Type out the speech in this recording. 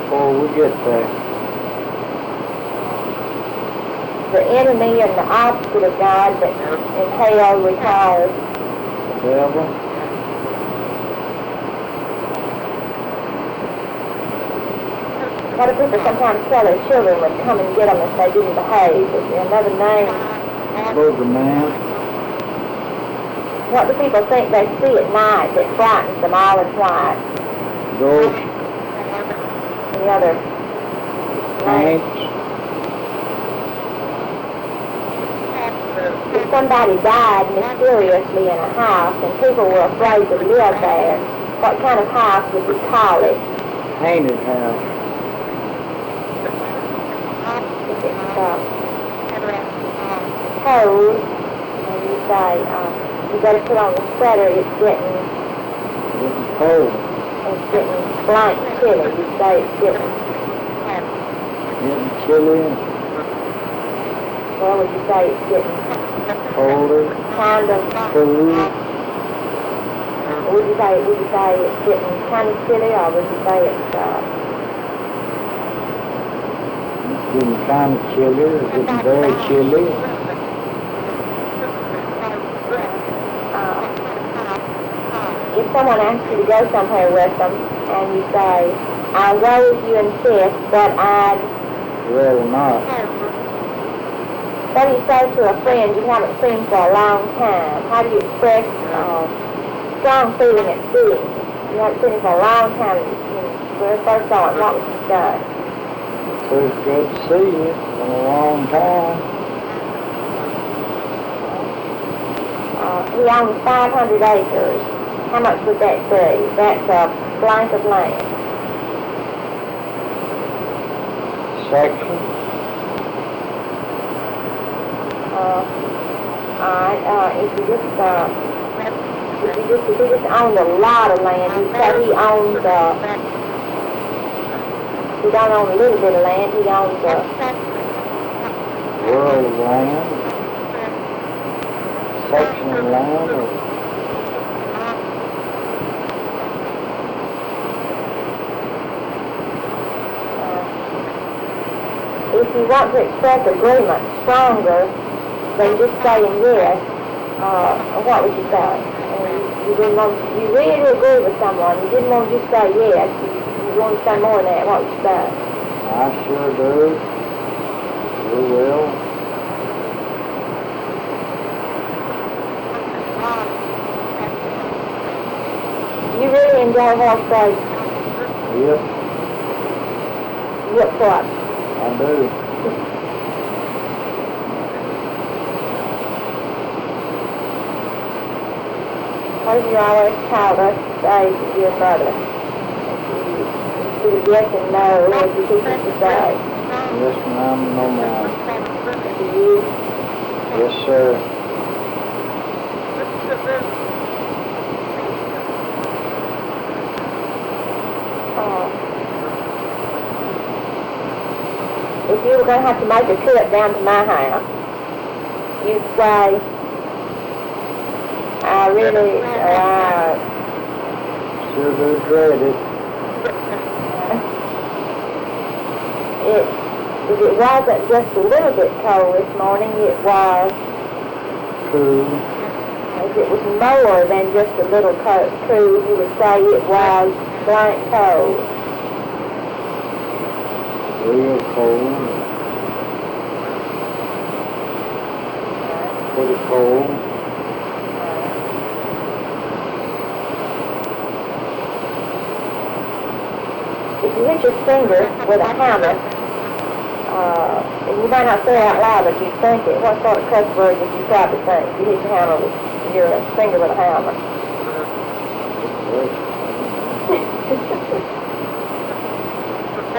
before we get there. The enemy and the opposite of God that in hell we call The devil. a lot of people sometimes tell their children would come and get them if they didn't behave. Is there another name? Boogeyman. What do people think they see at night that frightens them all in white? Ghost. Any other name? Saints. If somebody died mysteriously in a house and people were afraid to live there, what kind of house would you call it? Haunted house. If it's cold, and you say, you better put on the sweater, it's getting Cold. blank chilly. You say it's getting, Getting chilly. well, would you say it's getting Colder. kind of, Cool. would you say it's getting kind of chilly, or would you say it's, Getting kind of chilly. It's getting very chilly. if someone asks you to go somewhere with them, and you say, I'll go if you insist, but I'd, Rather not. what do you say to a friend you haven't seen for a long time? How do you express strong feeling at seeing? You haven't seen him for a long time, and when you first saw him, what would you say? So it's good to see you. It's been a long time. He owns 500 acres. How much would that be? That's a blank of land. Section. Alright, if he just owned a lot of land, you say he owns, he don't own a little bit of land, he owns World of land. Section of land. Or if you want to express agreement stronger than just saying yes, what would you say? You really agree with someone, you didn't want to just say yes, you want to say more than that, what would you say? I sure do. Sure will. You really enjoy horse racing? Yep, What what? I do. What have you always told us to say to your mother? To yes and no, what do you teach us to say? Yes, ma'am, no, ma'am. To you? Yes, sir. If you were going to have to make a trip down to my house, you'd say, I really, Sure do dread it. if it wasn't just a little bit cold this morning, it was, True. if it was more than just a little cool, you would say it was blank cold. Real cold. Pretty cold. If you hit your finger with a hammer, and you might not say it out loud, but you think it, what sort of cuss word would you probably think if you hit your hammer with your finger with a hammer? Yes.